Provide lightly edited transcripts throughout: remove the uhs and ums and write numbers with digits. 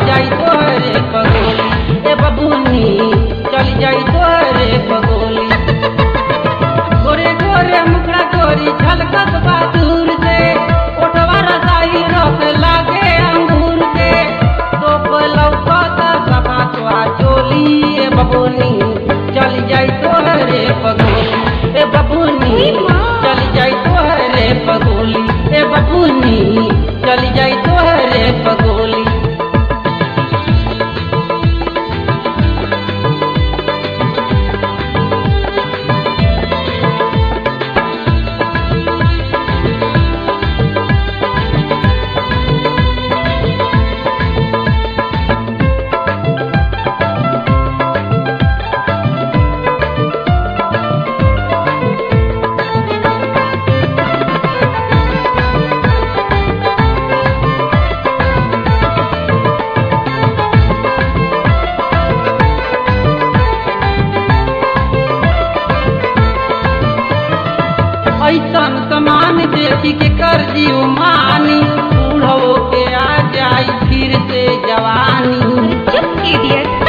जाई तोहरे पगोली ए बबुनी चल जाई तोहरे पगोली। गोरे गोरे मुखड़ा गोरी झलकत बा दूर से ओठवा रसाई रस लागे अंगूर के तोप लौकत सभा तोहा चोली ए बबुनी चल जाई तोहरे पगोली ए बबुनी चल जाई तोहरे पगोली ए बबुनी चल जाई तोहरे पगोली। ऐसन समान देखी के कर जीव मानी बूढ़ो के आ जाई फिर से जवानी। चुप इडियट।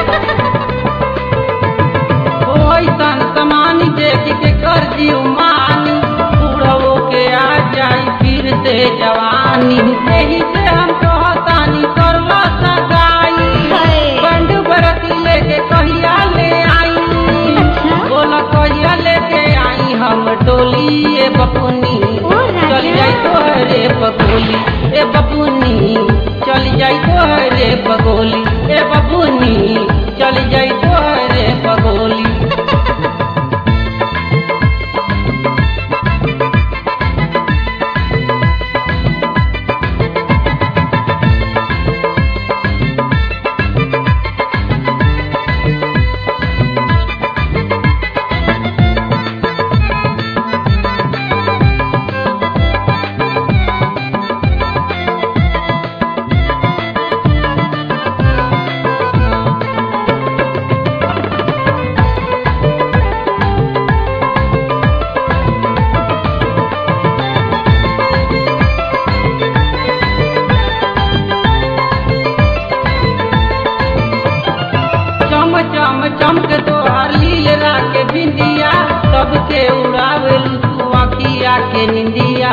ओ ऐसन समान देखी के कर जीव मानी बूढ़ो के आ जाई फिर से जवानी। यही से हम कहतानी करवा सगाई बंड बरती लेके कहिया ले आई बोला कहिया लेके आई हम डोली ए बबुनी चल जाई तोहरे पगोली ए बबुनी चल जाई तोहरे पगोली ए बबुनी चल जाई तोहरे पगोली। चम चमक तोहार लीला के बिंदिया सबके उड़ावेल तू आखिया के निंदिया।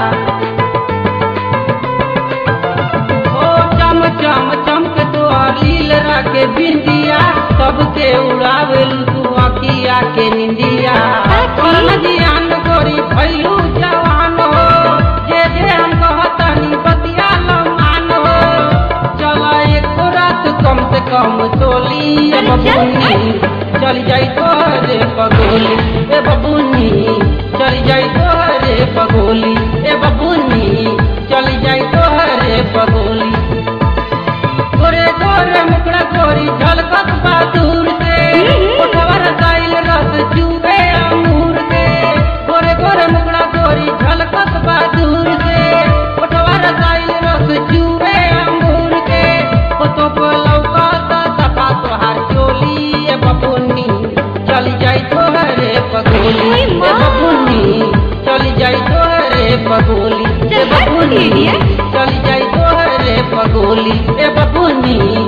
ओ चम चम चमक तोहार लीला के बिंदिया सबके उड़ावेल तू आखिया के निंदिया। जियान गोरी भैलू जवान हो जे हम कहतनी बतिया लमान हो चला एक रात कम से कम तोली ए बबुनी चल जाई तोहरे पगोली ए बबुनी चल जाई तोहरे पगोली ए बबुनी चल जाई तोहरे पगोली। गोरे गोरे मुखड़ा गोरी झलकत बा दूर से ओठवा रसाइल रस चूबे अंगूर के गोरे गोरे मुखड़ा गोरी झलकत बा दूर से ओठवा रसाइल रस चूबे अंगूर के तोप लौकत सफा तोहार चोली ए बबुनी चल जाई तोहरे पगोली ए बबुनी चल जाई तोहरे पगोली ए बबुनी चल जाई तोहरे पगोली ए बबुनी